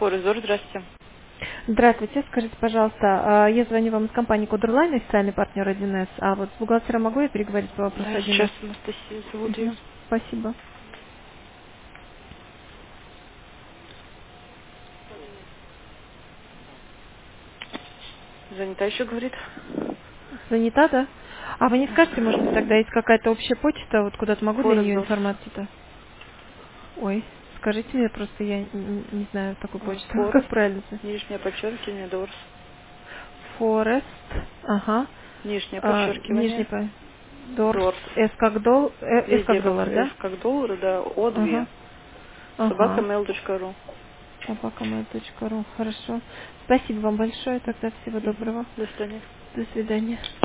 Форезор, здравствуйте. Здравствуйте, скажите, пожалуйста, я звоню вам из компании Кодерлайн, официальный партнер 1С, а вот с бухгалтером могу я переговорить по вопросу Да, 1С? сейчас Анастасия зовут ее. Спасибо. Занята еще, говорит. Занята, да? А вы не скажете, может быть, тогда есть какая-то общая почта, вот куда-то могу для нее Форезор. информацию-то? Ой, скажите мне, просто я не знаю такую почту. Как Форест, правильно-то? нижнее подчеркивание, Дорс. Форест, ага. Нижнее Нижний подчеркивание, по... Дорс, Дорс. С Везде как как доллар, F да? как доллар, да, Ага, О2. ага. Собакамейл.ру. Собакамейл.ру. Хорошо. Спасибо вам большое. Тогда всего доброго. До свидания. До свидания.